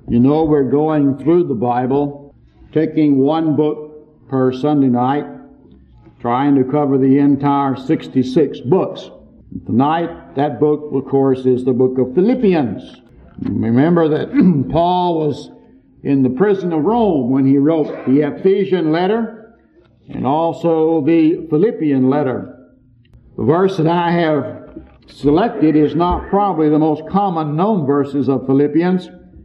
You know, we're going through the Bible, taking one book per Sunday night, trying to cover the entire 66 books. Tonight, that book, of course, is the book of Philippians. Remember that Paul was in the prison of Rome when he wrote the Ephesian letter and also the Philippian letter. The verse that I have selected is not probably the most common known verses of Philippians.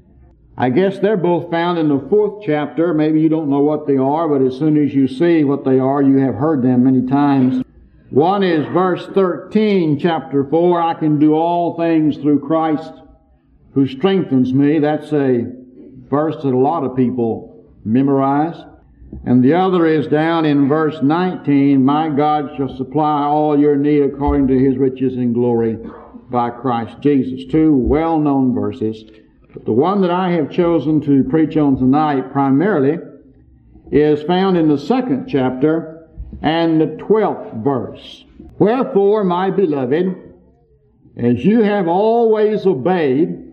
I guess they're both found in the 4th chapter. Maybe you don't know what they are, but as soon as you see what they are, you have heard them many times. One is verse 13, chapter 4, I can do all things through Christ who strengthens me. That's a verse that a lot of people memorize. And the other is down in verse 19, my God shall supply all your need according to His riches in glory by Christ Jesus. Two well-known verses. But the one that I have chosen to preach on tonight primarily is found in the 2nd chapter and the 12th verse. Wherefore, my beloved, as you have always obeyed,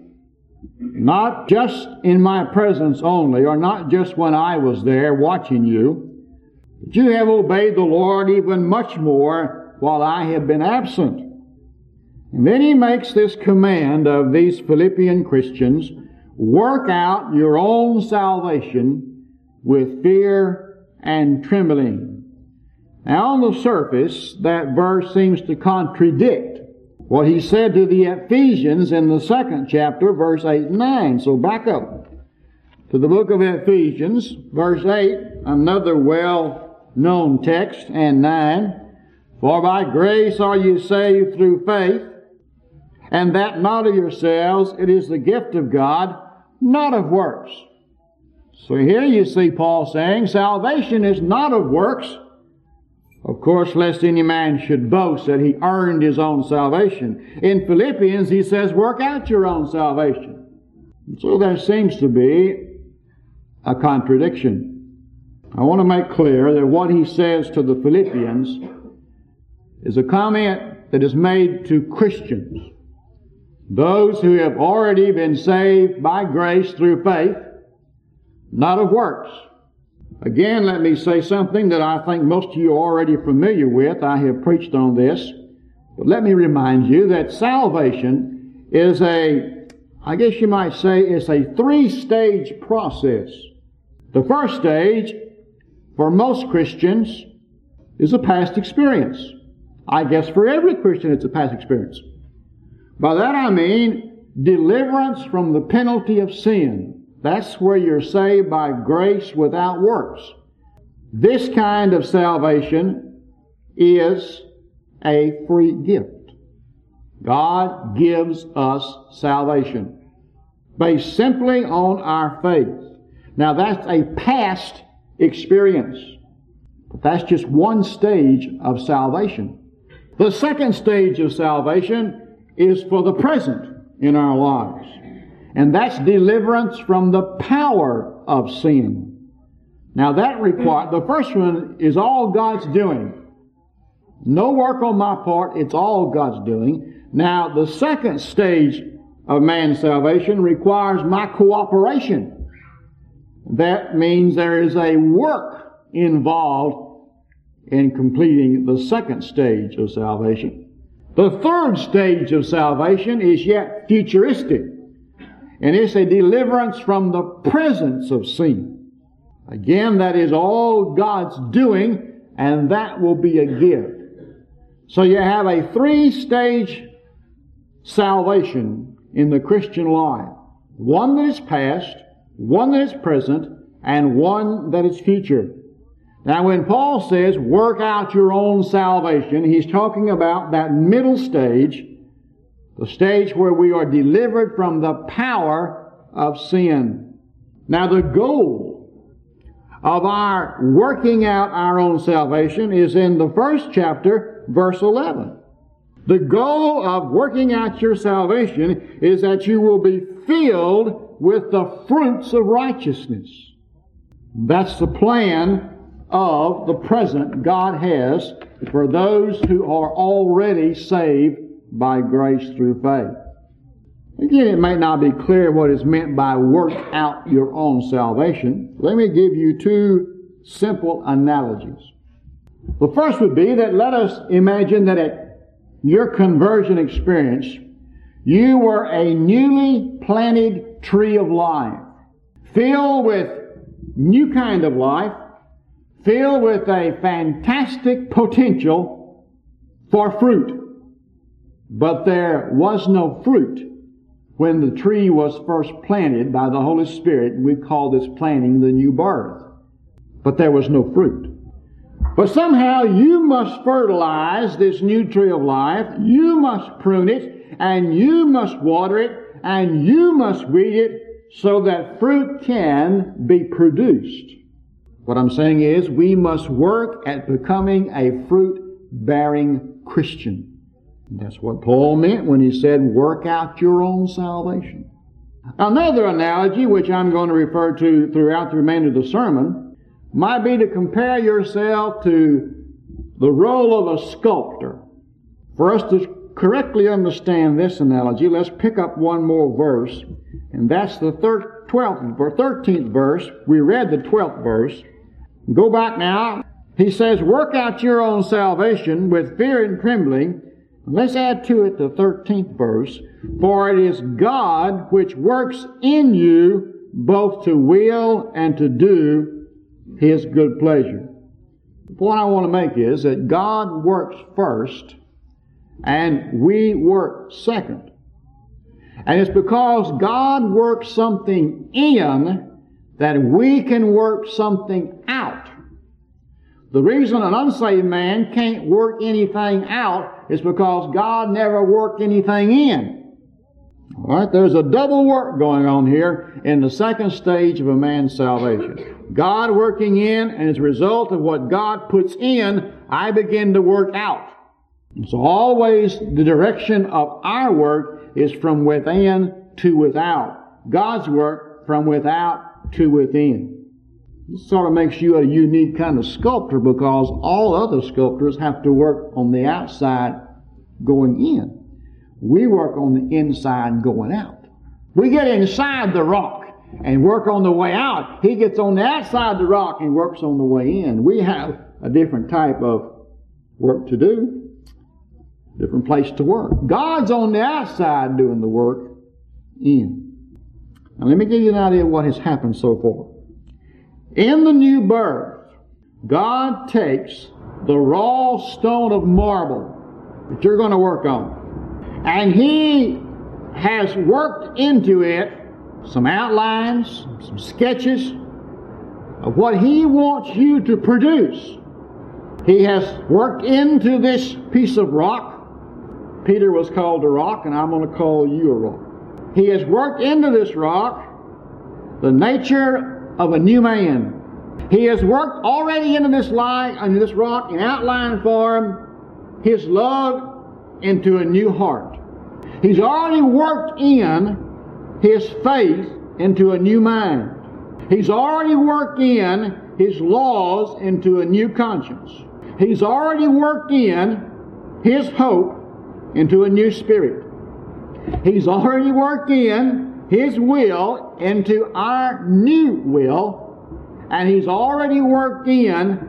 not just in my presence only, or not just when I was there watching you, but you have obeyed the Lord even much more while I have been absent. And then he makes this command of these Philippian Christians, work out your own salvation with fear and trembling. Now on the surface, that verse seems to contradict what he said to the Ephesians in the 2nd chapter, verse 8 and 9. So back up to the book of Ephesians, verse 8, another well-known text, and 9. For by grace are you saved through faith, and that not of yourselves, it is the gift of God, not of works. So here you see Paul saying, salvation is not of works. Of course, lest any man should boast that he earned his own salvation. In Philippians, he says, work out your own salvation. So there seems to be a contradiction. I want to make clear that what he says to the Philippians is a comment that is made to Christians. Those who have already been saved by grace through faith, not of works. Again, let me say something that I think most of you are already familiar with. I have preached on this. But let me remind you that salvation is I guess you might say, it's a 3-stage process. The first stage, for most Christians, is a past experience. I guess for every Christian it's a past experience. By that I mean deliverance from the penalty of sin. That's where you're saved by grace without works. This kind of salvation is a free gift. God gives us salvation based simply on our faith. Now that's a past experience. But that's just one stage of salvation. The second stage of salvation is for the present in our lives. And that's deliverance from the power of sin. Now the first one is all God's doing. No work on my part, it's all God's doing. Now the second stage of man's salvation requires my cooperation. That means there is a work involved in completing the second stage of salvation. The third stage of salvation is yet futuristic, and it's a deliverance from the presence of sin. Again, that is all God's doing, and that will be a gift. So you have a 3-stage salvation in the Christian life. One that is past, one that is present, and one that is future. Now when Paul says, work out your own salvation, he's talking about that middle stage, the stage where we are delivered from the power of sin. Now the goal of our working out our own salvation is in the 1st chapter, verse 11. The goal of working out your salvation is that you will be filled with the fruits of righteousness. That's the plan of the present God has for those who are already saved by grace through faith. Again, it may not be clear what is meant by work out your own salvation. Let me give you two simple analogies. The first would be that let us imagine that at your conversion experience, you were a newly planted tree of life, filled with new kind of life, filled with a fantastic potential for fruit. But there was no fruit when the tree was first planted by the Holy Spirit. We call this planting the new birth. But there was no fruit. But somehow you must fertilize this new tree of life. You must prune it, and you must water it, and you must weed it so that fruit can be produced. What I'm saying is we must work at becoming a fruit-bearing Christian. That's what Paul meant when he said, work out your own salvation. Another analogy, which I'm going to refer to throughout the remainder of the sermon, might be to compare yourself to the role of a sculptor. For us to correctly understand this analogy, let's pick up one more verse, and that's the 13th verse. We read the 12th verse. Go back now. He says, work out your own salvation with fear and trembling. Let's add to it the 13th verse. For it is God which works in you both to will and to do His good pleasure. The point I want to make is that God works first and we work second. And it's because God works something in that we can work something out. The reason an unsaved man can't work anything out is because God never worked anything in. All right, there's a double work going on here in the second stage of a man's salvation. God working in, and as a result of what God puts in, I begin to work out. So always the direction of our work is from within to without. God's work from without to within. This sort of makes you a unique kind of sculptor because all other sculptors have to work on the outside going in. We work on the inside going out. We get inside the rock and work on the way out. He gets on the outside the rock and works on the way in. We have a different type of work to do, different place to work. God's on the outside doing the work in. Now let me give you an idea of what has happened so far. In the new birth, God takes the raw stone of marble that you're going to work on, and He has worked into it some outlines, some sketches of what He wants you to produce. He has worked into this piece of rock. Peter was called a rock, and I'm going to call you a rock. He has worked into this rock the nature of a new man. He has worked already into this rock in outline form His love into a new heart. He's already worked in His faith into a new mind. He's already worked in His laws into a new conscience. He's already worked in His hope into a new spirit. He's already worked in His will into our new will, and He's already worked in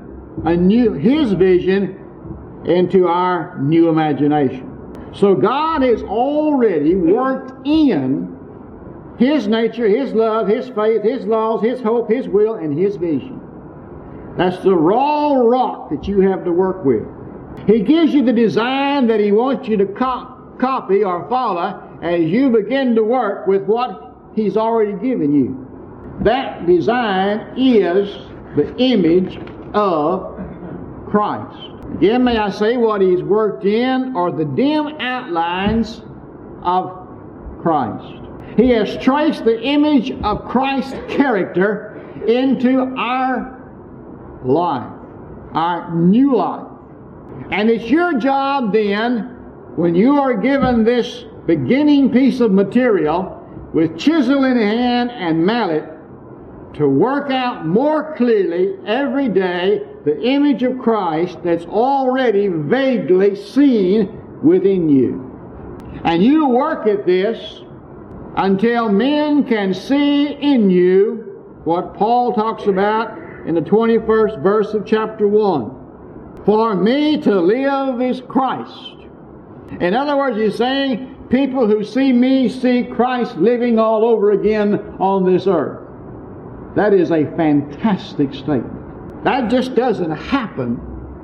His vision into our new imagination. So God has already worked in His nature, His love, His faith, His laws, His hope, His will, and His vision. That's the raw rock that you have to work with. He gives you the design that He wants you to copy or follow as you begin to work with what He's already given you. That design is the image of Christ. Again, may I say what He's worked in are the dim outlines of Christ. He has traced the image of Christ's character into our life, our new life. And it's your job then, when you are given this beginning piece of material with chisel in hand and mallet, to work out more clearly every day the image of Christ that's already vaguely seen within you. And you work at this until men can see in you what Paul talks about in the 21st verse of chapter 1. For me to live is Christ. In other words, he's saying, people who see me see Christ living all over again on this earth. That is a fantastic statement. That just doesn't happen.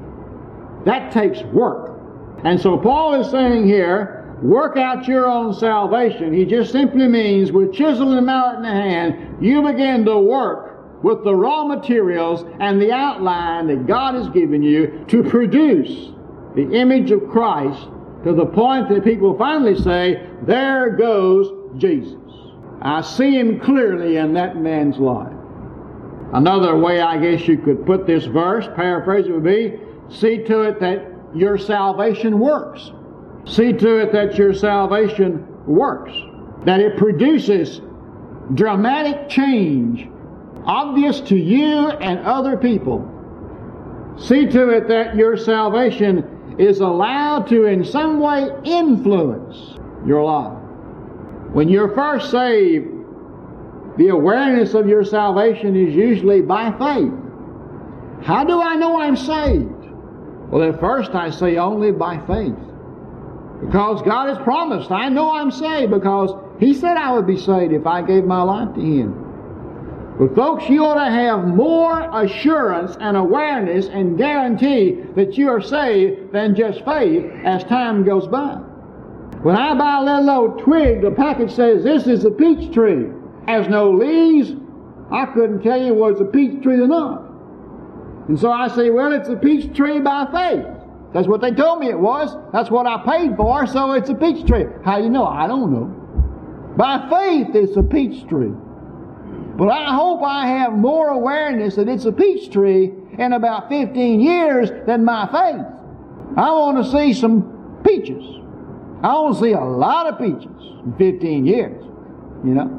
That takes work. And so Paul is saying here, work out your own salvation. He just simply means, with chisel and mallet in the hand, you begin to work with the raw materials and the outline that God has given you to produce the image of Christ to the point that people finally say, there goes Jesus. I see him clearly in that man's life. Another way I guess you could put this verse, paraphrase it, would be, see to it that your salvation works. See to it that your salvation works. That it produces dramatic change, obvious to you and other people. See to it that your salvation is allowed to in some way influence your life. When you're first saved, the awareness of your salvation is usually by faith. How do I know I'm saved? Well, at first I say only by faith. Because God has promised. I know I'm saved because He said I would be saved if I gave my life to Him. But folks, you ought to have more assurance and awareness and guarantee that you are saved than just faith as time goes by. When I buy a little old twig, the package says this is a peach tree. Has no leaves. I couldn't tell you whether it's a peach tree or not. And so I say, well, it's a peach tree by faith. That's what they told me it was. That's what I paid for, so it's a peach tree. How do you know? I don't know. By faith, it's a peach tree. But I hope I have more awareness that it's a peach tree in about 15 years than my faith. I want to see some peaches. I want to see a lot of peaches in 15 years, you know.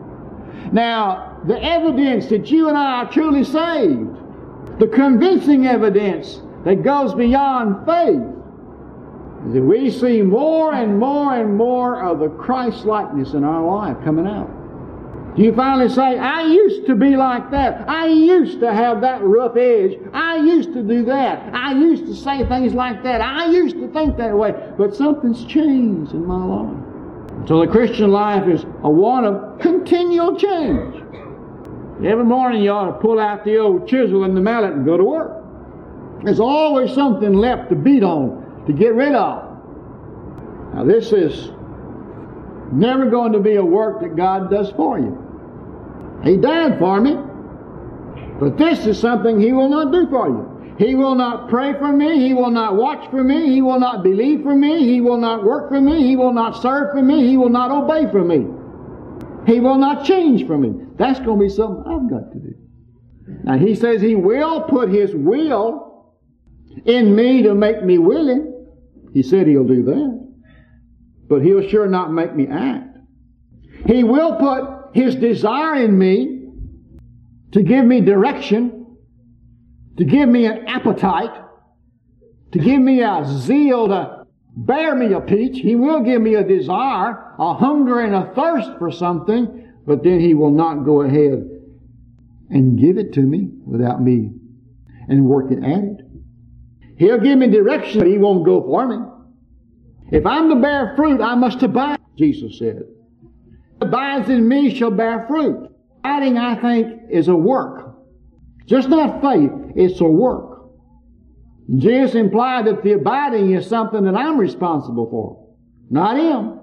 Now, the evidence that you and I are truly saved, the convincing evidence that goes beyond faith, is that we see more and more and more of the Christ-likeness in our life coming out. You finally say, I used to be like that. I used to have that rough edge. I used to do that. I used to say things like that. I used to think that way. But something's changed in my life. So the Christian life is a one of continual change. Every morning you ought to pull out the old chisel and the mallet and go to work. There's always something left to beat on, to get rid of. Now this is never going to be a work that God does for you. He died for me, but this is something He will not do for you. He will not pray for me. He will not watch for me. He will not believe for me. He will not work for me. He will not serve for me. He will not obey for me. He will not change for me. That's going to be something I've got to do. Now He says He will put His will in me to make me willing. He said He'll do that. But He'll sure not make me act. He will put His desire in me to give me direction, to give me an appetite, to give me a zeal to bear me a peach. He will give me a desire, a hunger and a thirst for something, but then He will not go ahead and give it to me without me and working at it. He'll give me direction, but He won't go for me. If I'm to bear fruit, I must abide, Jesus said. Abides in me shall bear fruit. Abiding, I think, is a work. Just not faith, it's a work. Jesus implied that the abiding is something that I'm responsible for. Not Him.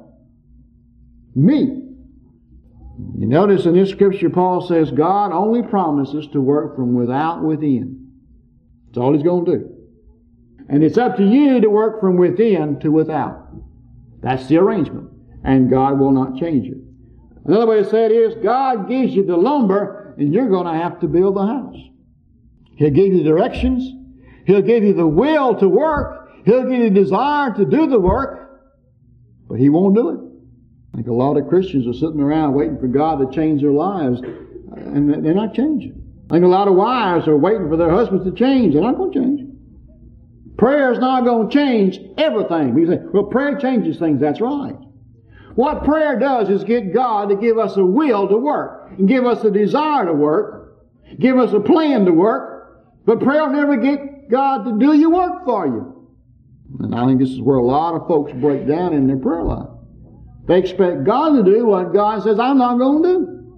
Me. You notice in this scripture Paul says God only promises to work from without within. That's all He's going to do. And it's up to you to work from within to without. That's the arrangement. And God will not change it. Another way to say it is, God gives you the lumber and you're going to have to build the house. He'll give you directions. He'll give you the will to work. He'll give you the desire to do the work. But He won't do it. I think a lot of Christians are sitting around waiting for God to change their lives, and they're not changing. I think a lot of wives are waiting for their husbands to change. They're not going to change. Prayer is not going to change everything. We say, well, prayer changes things. That's right. What prayer does is get God to give us a will to work, and give us a desire to work, give us a plan to work, but prayer will never get God to do your work for you. And I think this is where a lot of folks break down in their prayer life. They expect God to do what God says, I'm not going to do.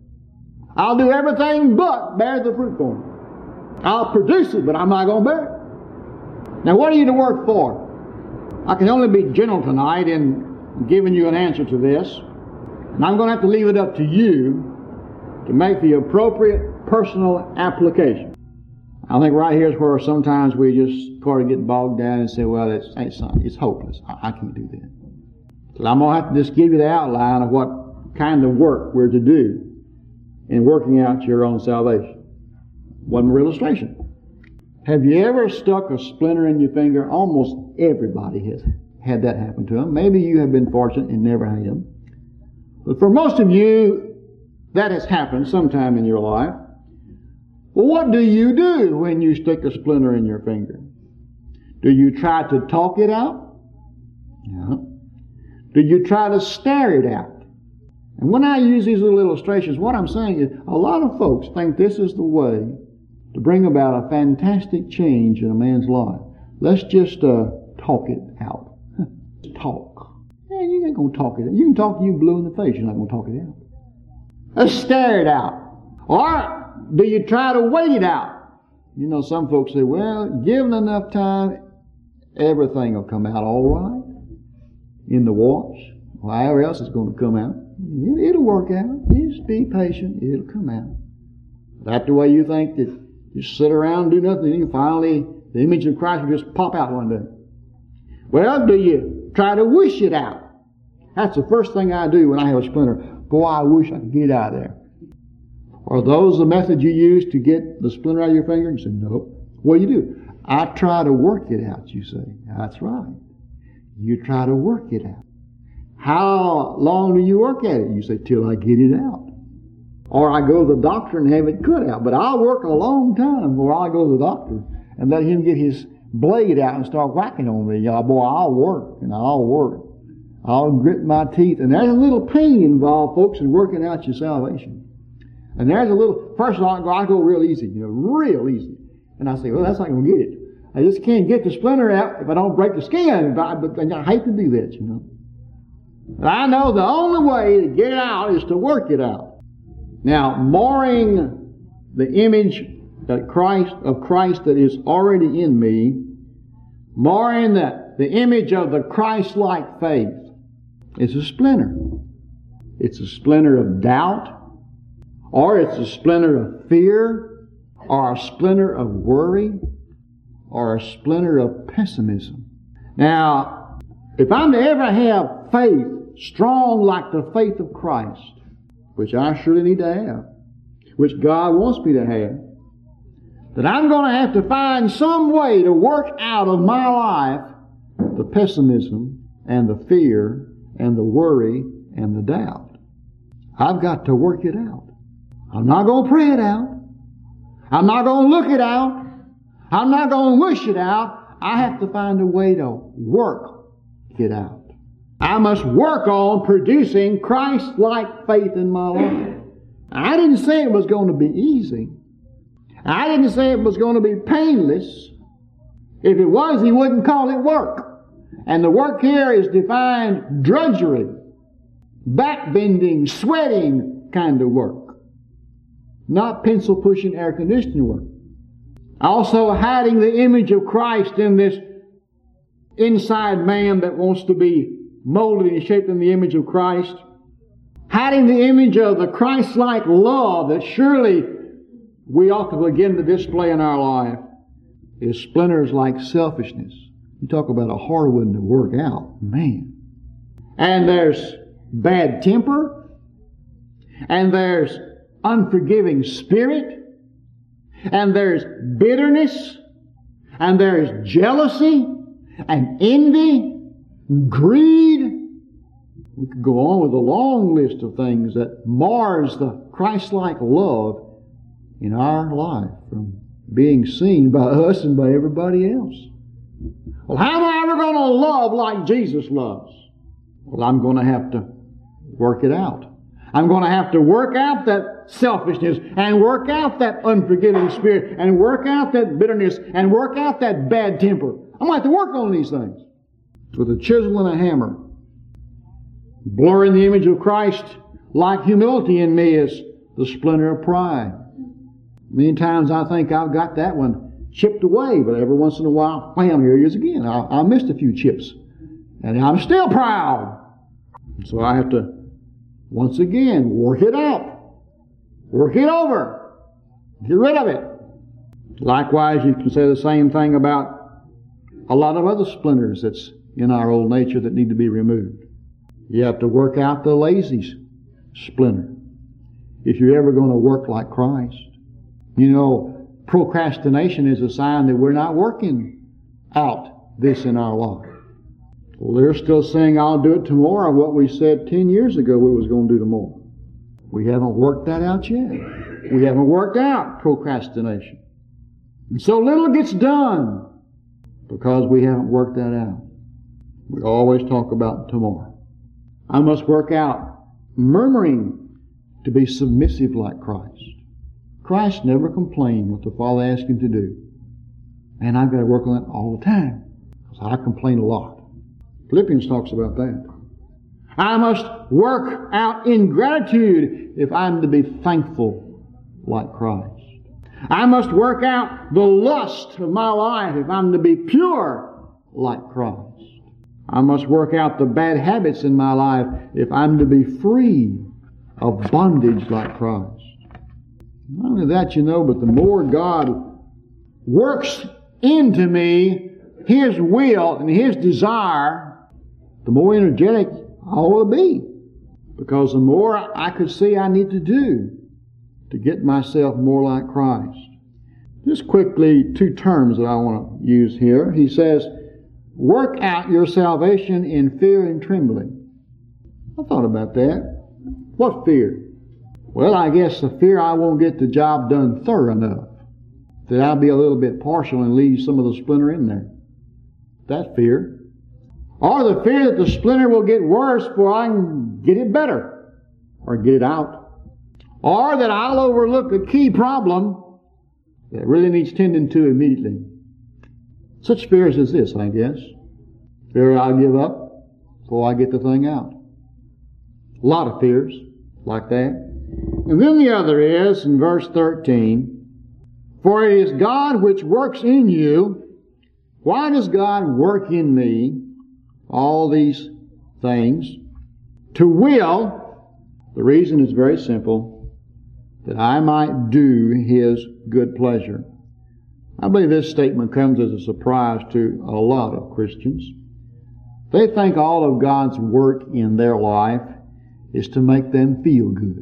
I'll do everything but bear the fruit for me. I'll produce it, but I'm not going to bear it. Now, what are you to work for? I can only be general tonight in giving you an answer to this. And I'm going to have to leave it up to you to make the appropriate personal application. I think right here is where sometimes we just sort of get bogged down and say, well, it's hopeless. I can't do that. So I'm going to have to just give you the outline of what kind of work we're to do in working out your own salvation. One more illustration. Have you ever stuck a splinter in your finger? Almost everybody has had that happen to them. Maybe you have been fortunate and never had them. But for most of you, that has happened sometime in your life. Well, what do you do when you stick a splinter in your finger? Do you try to talk it out? No. Do you try to stare it out? And when I use these little illustrations, what I'm saying is a lot of folks think this is the way to bring about a fantastic change in a man's life. Let's just talk it out. Talk. Man, you ain't going to talk it out. You can talk to you blue in the face. You're not going to talk it out. Let's stare it out. Or do you try to wait it out? You know, some folks say, well, given enough time, everything will come out all right in the wash. However else it's going to come out. It'll work out. Just be patient. It'll come out. That's the way you think that you sit around and do nothing, and finally the image of Christ will just pop out one day. Well, do you try to wish it out? That's the first thing I do when I have a splinter. Boy, I wish I could get it out of there. Are those the methods you use to get the splinter out of your finger? You say, no. What do you do? I try to work it out, you say. That's right. You try to work it out. How long do you work at it? You say, till I get it out. Or I go to the doctor and have it cut out. But I'll work a long time before I go to the doctor and let him get his blade out and start whacking on me. Boy, I'll work and I'll work. I'll grit my teeth. And there's a little pain involved, folks, in working out your salvation. And there's a little, first of all, I go real easy, real easy. And I say, well, that's not going to get it. I just can't get the splinter out if I don't break the skin. But I hate to do that, But I know the only way to get it out is to work it out. Now, marring the image of Christ that is already in me, marring the image of the Christ-like faith, is a splinter. It's a splinter of doubt, or it's a splinter of fear, or a splinter of worry, or a splinter of pessimism. Now, if I'm to ever have faith strong like the faith of Christ, which I surely need to have, which God wants me to have, that I'm going to have to find some way to work out of my life the pessimism and the fear and the worry and the doubt. I've got to work it out. I'm not going to pray it out. I'm not going to look it out. I'm not going to wish it out. I have to find a way to work it out. I must work on producing Christ-like faith in my life. I didn't say it was going to be easy. I didn't say it was going to be painless. If it was, he wouldn't call it work. And the work here is defined drudgery, backbending, sweating kind of work. Not pencil-pushing air conditioning work. Also hiding the image of Christ in this inside man that wants to be molded and shaped in the image of Christ. Hiding the image of the Christ-like love that surely we ought to begin to display in our life is splinters like selfishness. You talk about a hard one to work out. Man. And there's bad temper. And there's unforgiving spirit. And there's bitterness. And there's jealousy and envy. Greed. We could go on with a long list of things that mars the Christ-like love in our life from being seen by us and by everybody else. Well, how am I ever going to love like Jesus loves? Well, I'm going to have to work it out. I'm going to have to work out that selfishness and work out that unforgiving spirit and work out that bitterness and work out that bad temper. I'm going to have to work on these things with a chisel and a hammer. Blurring the image of Christ like humility in me is the splinter of pride. Many times I think I've got that one chipped away, but every once in a while, wham, here he is again. I missed a few chips. And I'm still proud. So I have to, once again, work it out. Work it over. Get rid of it. Likewise, you can say the same thing about a lot of other splinters that's in our old nature that need to be removed. You have to work out the lazy splinter if you're ever going to work like Christ. You know, procrastination is a sign that we're not working out this in our life. Well, they're still saying, I'll do it tomorrow, what we said 10 years ago we was going to do tomorrow. We haven't worked that out yet. We haven't worked out procrastination. And so little gets done because we haven't worked that out. We always talk about tomorrow. I must work out murmuring to be submissive like Christ. Christ never complained what the Father asked him to do. And I've got to work on that all the time because I complain a lot. Philippians talks about that. I must work out ingratitude if I'm to be thankful like Christ. I must work out the lust of my life if I'm to be pure like Christ. I must work out the bad habits in my life if I'm to be free of bondage like Christ. Not only that, you know, but the more God works into me His will and His desire, the more energetic I ought to be. Because the more I could see I need to do to get myself more like Christ. Just quickly, two terms that I want to use here. He says, work out your salvation in fear and trembling. I thought about that. What fear? Well, I guess the fear I won't get the job done thorough enough. That I'll be a little bit partial and leave some of the splinter in there. That fear. Or the fear that the splinter will get worse before I can get it better. Or get it out. Or that I'll overlook a key problem that really needs tending to immediately. Such fears as this, I guess. Fear I'll give up before I get the thing out. A lot of fears like that. And then the other is, in verse 13, for it is God which works in you. Why does God work in me all these things? To will, the reason is very simple, that I might do His good pleasure. I believe this statement comes as a surprise to a lot of Christians. They think all of God's work in their life is to make them feel good,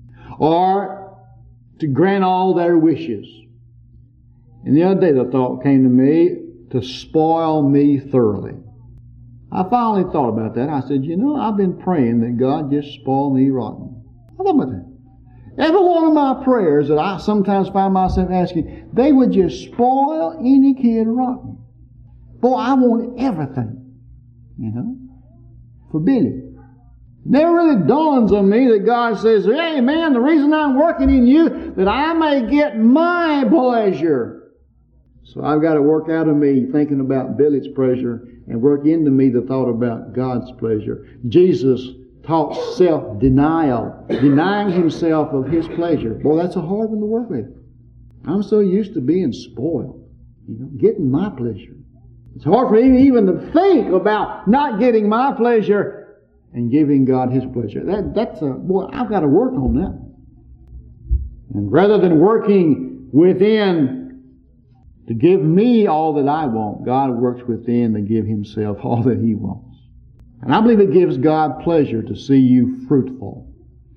or to grant all their wishes. And the other day the thought came to me, to spoil me thoroughly. I finally thought about that. I said, you know, I've been praying that God just spoil me rotten. I thought about that. Every one of my prayers that I sometimes find myself asking, they would just spoil any kid rotten. Boy, I want everything, you know, for Billy. Never really dawns on me that God says, hey man, the reason I'm working in you, that I may get my pleasure. So I've got to work out of me thinking about Billy's pleasure and work into me the thought about God's pleasure. Jesus taught self-denial, denying Himself of His pleasure. Boy, that's a hard one to work with. I'm so used to being spoiled, you know, getting my pleasure. It's hard for me even to think about not getting my pleasure and giving God His pleasure. Boy, I've got to work on that. And rather than working within to give me all that I want, God works within to give Himself all that He wants. And I believe it gives God pleasure to see you fruitful.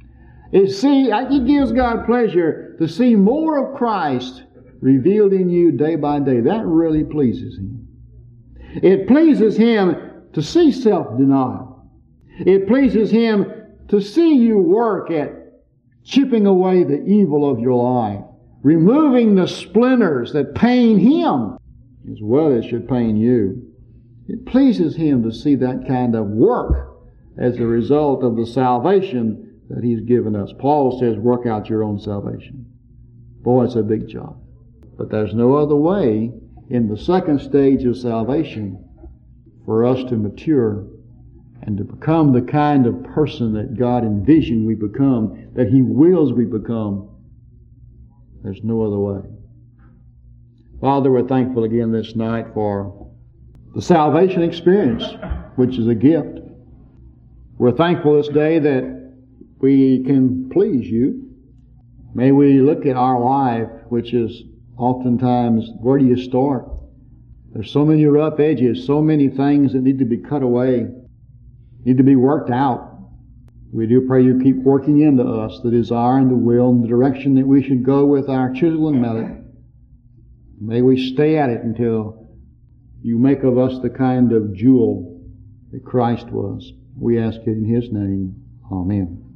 It gives God pleasure to see more of Christ revealed in you day by day. That really pleases Him. It pleases Him to see self-denial. It pleases Him to see you work at chipping away the evil of your life, removing the splinters that pain Him as well as should pain you. It pleases Him to see that kind of work as a result of the salvation that He's given us. Paul says, work out your own salvation. Boy, it's a big job. But there's no other way in the second stage of salvation for us to mature and to become the kind of person that God envisioned we become, that He wills we become. There's no other way. Father, we're thankful again this night for the salvation experience, which is a gift. We're thankful this day that we can please You. May we look at our life, which is oftentimes, where do you start? There's so many rough edges, so many things that need to be cut away, need to be worked out. We do pray You keep working into us the desire and the will and the direction that we should go with our chisel and mallet. May we stay at it until You make of us the kind of jewel that Christ was. We ask it in His name. Amen.